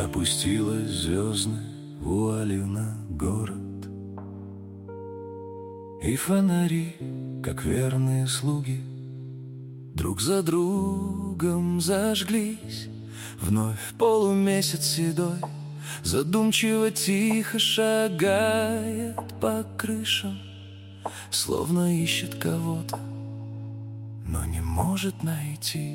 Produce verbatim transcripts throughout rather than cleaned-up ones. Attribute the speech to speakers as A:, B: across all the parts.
A: Опустилась звездной вуалью на город, и фонари, как верные слуги, друг за другом зажглись. Вновь полумесяц седой задумчиво тихо шагает по крышам, словно ищет кого-то, но не может найти.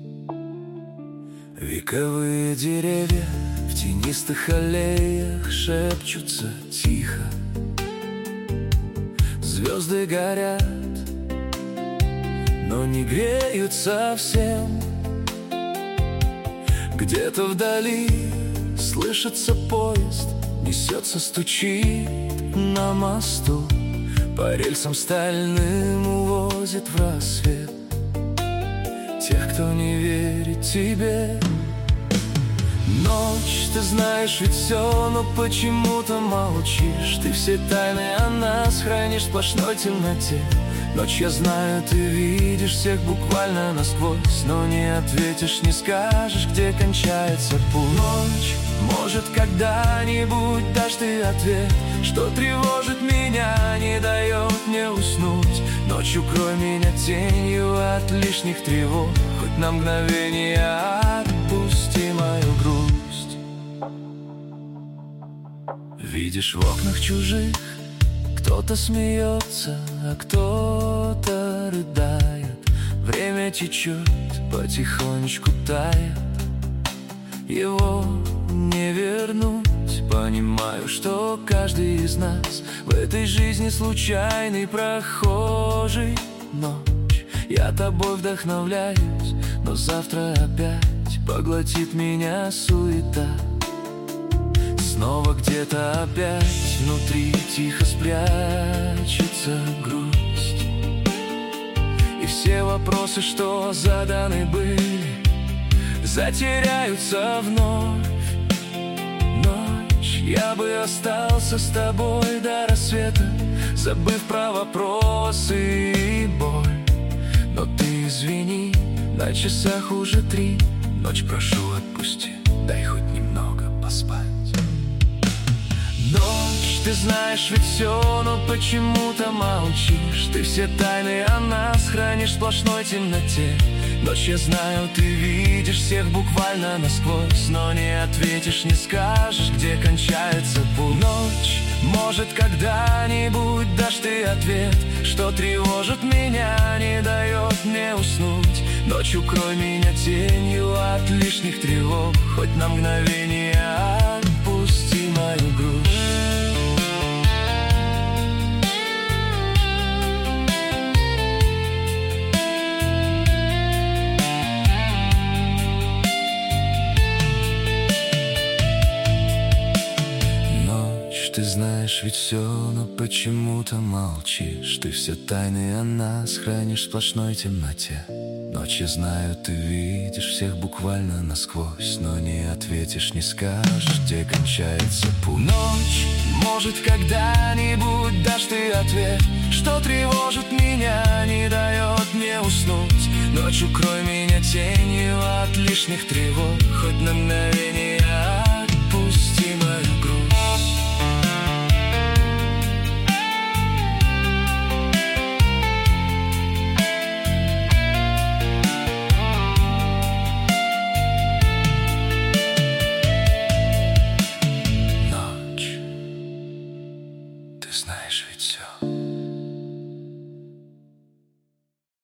A: Вековые деревья в тенистых аллеях шепчутся тихо. Звезды горят, но не греют совсем. Где-то вдали слышится поезд, несется, стучит на мосту, по рельсам стальным увозит в рассвет тех, кто не верит тебе. Ночь, ты знаешь ведь все, но почему-то молчишь. Ты все тайны о нас хранишь в сплошной темноте. Ночь, я знаю, ты видишь всех буквально насквозь, но не ответишь, не скажешь, где кончается путь. Ночь, может, когда-нибудь дашь ты ответ, что тревожит меня, не дает мне уснуть. Ночь, укрой меня тенью от лишних тревог, хоть на мгновение отпусти мою грусть. Видишь в окнах чужих, кто-то смеется, а кто-то рыдает. Время течет, потихонечку тает, его не вернуть. Понимаю, что каждый из нас в этой жизни случайный прохожий. Ночь, я тобой вдохновляюсь, но завтра опять поглотит меня суета. Снова где-то опять внутри тихо спрячется грусть, и все вопросы, что заданы были, затеряются вновь. Ночь, я бы остался с тобой до рассвета, забыв про вопросы и боль. Но ты извини, на часах уже три. Ночь, прошу, отпусти, дай хоть немного поспать. Ночь, ты знаешь ведь все, но почему-то молчишь. Ты все тайны о нас хранишь в сплошной темноте. Ночь, я знаю, ты видишь всех буквально насквозь, но не ответишь, не скажешь, где кончается путь. Ночь, может, когда-нибудь дашь ты ответ, что тревожит меня, не дает мне уснуть. Ночь, укрой меня тенью от лишних тревог, хоть на мгновение отпусти мою грусть. Ты знаешь ведь все, но почему-то молчишь. Ты все тайны о нас хранишь в сплошной темноте. Ночь, я знаю, ты видишь всех буквально насквозь, но не ответишь, не скажешь, где кончается путь. Ночь, может, когда-нибудь дашь ты ответ, что тревожит меня, не дает мне уснуть. Ночь, укрой меня тенью от лишних тревог, хоть на мгновение